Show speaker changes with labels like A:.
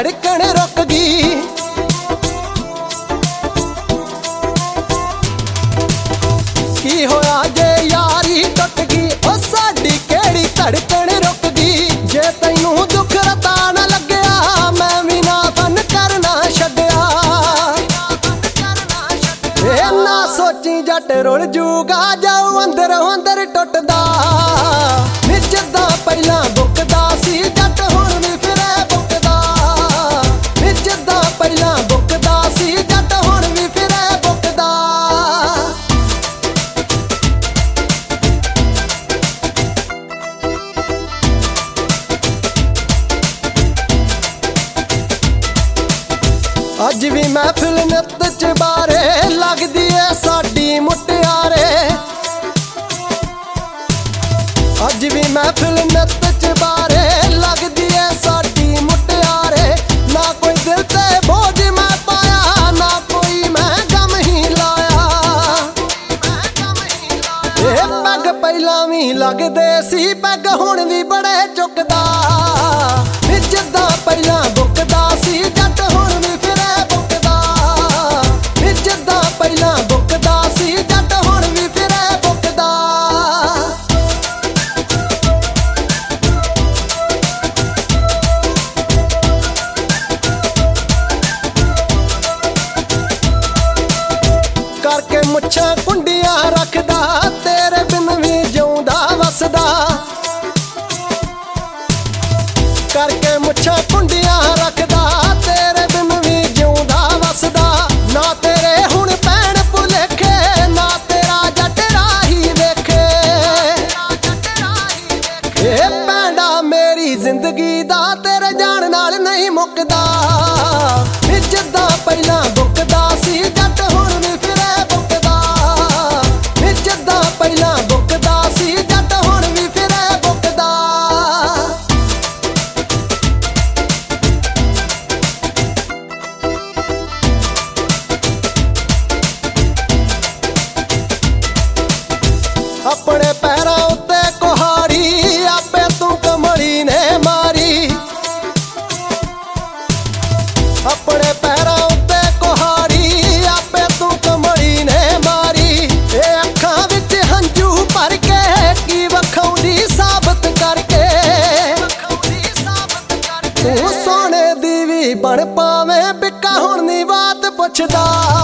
A: धड़कन रुक गई। की होया जे यारी टुट गई, ओ साडी केड़ी धड़कन रुक गई। जे तैनू दुख रता ना लग्या, मैं भी ना फन करना छड्या। ना सोची जट रुल जूगा, जाऊ अंदर अंदर टुटदा। निजदा पहला बुकदा सी, जट हुण भी फिरे बुकदा। निजदा पहला बुकदा सी, जट हुण भी फिरे बुकदा। अज भी महफिल नित च बारे, लगदी है साडी मुटियारे। अज भी महफिल नित च बारे, लगदी है साडी मुटियारे। ना कोई दिल ते बोझ मैं पाया, ना कोई मैं गम ही लाया। पैग पहला भी लगदे सी, पैग हुण भी बड़े चुकदा। निजदा पहला बुकदा सी, जट हुण भी फिरे बुकदा। निजदा पहला बुकदा सी, जट हुण भी फिरे बुकदा। करके मुच्छां कुंडियां रखदा, तेरे बिन भी जिउंदा वसदा। करके मुच्छां कुंडियां रखदा, तेरे बिन भी जिउंदा वसदा। ना तेरे हुण पैण भुलेखे, ना तेरा जट राही वेखे। पैंडा मेरी जिंदगी दा, तेरे जान नाल नहीं मुकदा। निजदा पहला बुकदा सी, जट हुण भी फिरे बुकदा। निजदा पहला बुकदा सी, जट हुण भी फिरे बुकदा। अपने पैरां उत्ते कुहाड़ी, आपे तू कमली ने मारी। अपने पैरां उत्ते कुहाड़ी, आपे तू कमली ने मारी। ए अखां विच हंझू भर के, की वखाउंदी साबत करके। तू सोने दी भी बन पावें, बिका हुण दी बात पुछदा।